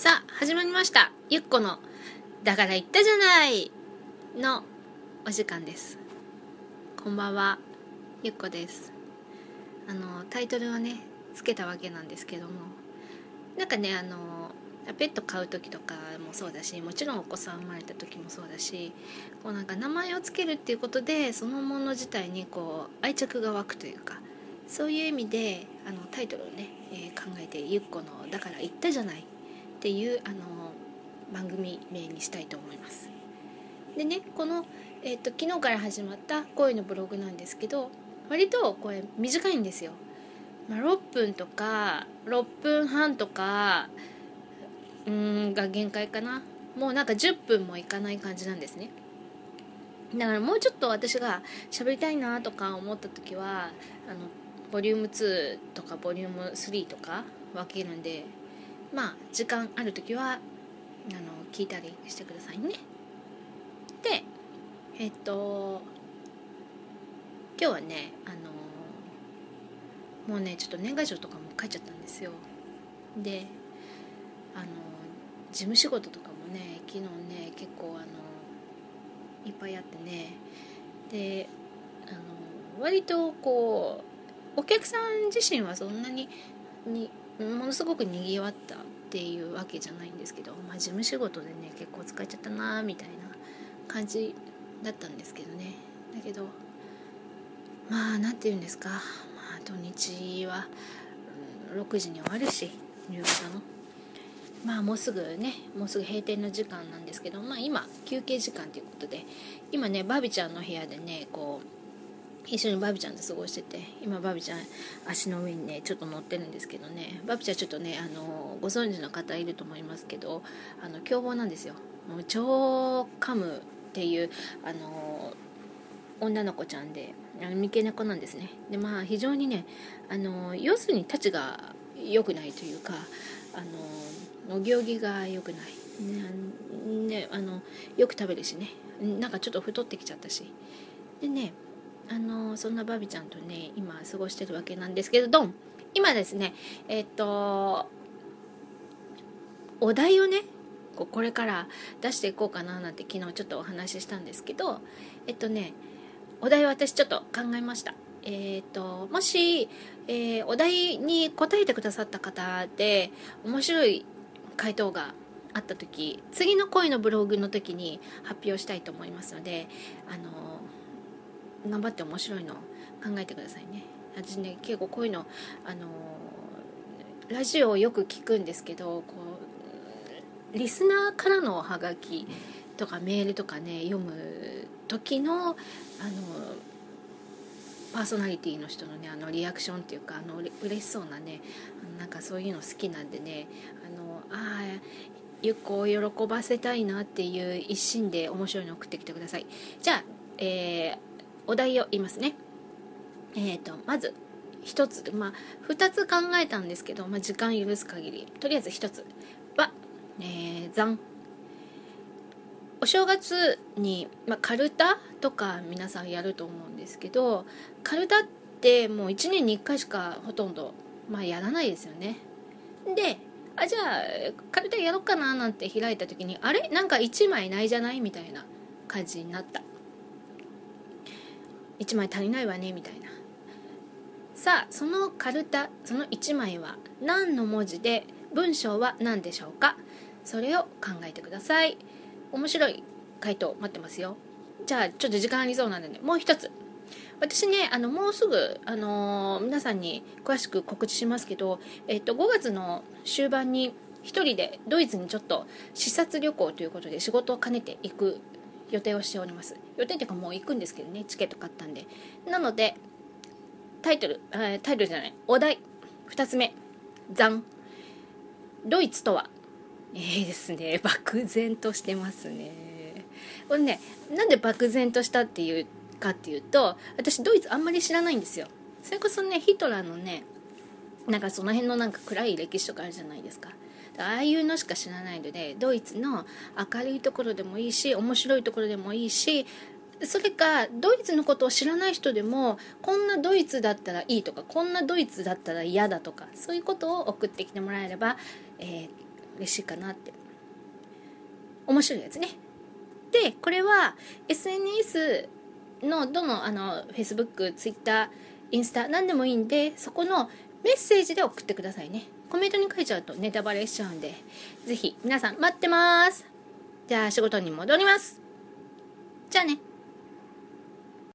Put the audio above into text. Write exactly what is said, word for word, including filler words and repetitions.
さあ始まりました、ゆっこのだから言ったじゃないのお時間です。こんばんは、ゆっこです。あのタイトルをねつけたわけなんですけども、なんかねあのペット飼う時とかもそうだし、もちろんお子さん生まれた時もそうだし、こうなんか名前をつけるっていうことでそのもの自体にこう愛着が湧くというか、そういう意味であのタイトルをね、えー考えてゆっこのだから言ったじゃないっていうあの番組名にしたいと思います。でね、この、えー、と昨日から始まった声のブログなんですけど、割とこれ短いんですよ。まあ、ろっぷんとかろっぷんはんとかうーんが限界かな。もうなんかじゅっぷんもいかない感じなんですね。だからもうちょっと私が喋りたいなとか思った時はあのボリュームツーとかボリュームスリーとか分けるんで、まあ時間ある時はあの聞いたりしてくださいね。でえっと今日はねあのもうねちょっと年賀状とかも書いちゃったんですよ。であの事務仕事とかもね昨日ね結構あのいっぱいあってね、であの割とこうお客さん自身はそんなににものすごくにぎわったっていうわけじゃないんですけど、まあ、事務仕事でね結構使っちゃったなみたいな感じだったんですけどね。だけどまあなんていうんですか、まあ、土日は、うん、ろくじに終わるし夕方のまあもうすぐねもうすぐ閉店の時間なんですけど、まあ今休憩時間ということで今ねバビちゃんの部屋でねこう一緒にバビちゃんと過ごしてて、今バビちゃん足の上にねちょっと乗ってるんですけどね、バビちゃんちょっとねあのご存知の方いると思いますけど、あの凶暴なんですよ。もう超カムっていうあの女の子ちゃんで、あの三毛猫なんですね。でまあ非常にねあの要するにたちが良くないというか、あのお行儀が良くないね、ねあのよく食べるしね、なんかちょっと太ってきちゃったしでね、あのそんなバビちゃんとね今過ごしてるわけなんですけど、ドン今ですねえっとお題をねここれから出していこうかななんて昨日ちょっとお話ししたんですけど、えっとねお題を私ちょっと考えました。えっともし、えーお題に答えてくださった方で面白い回答があった時、次の恋のブログの時に発表したいと思いますので、あの頑張って面白いの考えてくださいね。私ね結構こういうのあのラジオをよく聞くんですけど、こうリスナーからのハガキとかメールとかね読む時のあのパーソナリティの人のねあのリアクションっていうか、あの嬉しそうなねなんかそういうの好きなんでね、あのああゆっこを喜ばせたいなっていう一心で面白いの送ってきてください。じゃあ、えーお題を言いますね。えーとまず一つ、まあ二つ考えたんですけど、まあ、時間許す限りとりあえず一つは、えー、ざんお正月に、まあ、カルタとか皆さんやると思うんですけど、カルタってもういちねんにいっかいしかほとんど、まあ、やらないですよね。であじゃあカルタやろうかななんて開いた時にあれなんかいちまいないじゃないみたいな感じになった。いちまい足りないわねみたいな。さあそのカルタそのいちまいは何の文字で文章は何でしょうか。それを考えてください。面白い回答待ってますよ。じゃあちょっと時間ありそうなのでもう一つ、私ねあのもうすぐ、あのー皆さんに詳しく告知しますけど、えっと、ごがつの終盤に一人でドイツにちょっと視察旅行ということで仕事を兼ねて行く予定をしております。予定っていうかもう行くんですけどね、チケット買ったんで。なのでタイトル、えー、タイトルじゃないお題ふたつめ、ザンドイツとは。えーですね漠然としてますね。これねなんで漠然としたっていうかっていうと、私ドイツあんまり知らないんですよ。それこそねヒトラーのねなんかその辺のなんか暗い歴史とかあるじゃないですか。ああいうのしか知らないので、ドイツの明るいところでもいいし面白いところでもいいし、それかドイツのことを知らない人でもこんなドイツだったらいいとかこんなドイツだったら嫌だとかそういうことを送ってきてもらえれば、えー嬉しいかなって。面白いやつね。でこれは エスエヌエス のどのあの Facebook、Twitter、インスタ何でもいいんで、そこのメッセージで送ってくださいね。コメントに書いちゃうとネタバレしちゃうんで、ぜひ皆さん待ってます。じゃあ仕事に戻ります。じゃあね。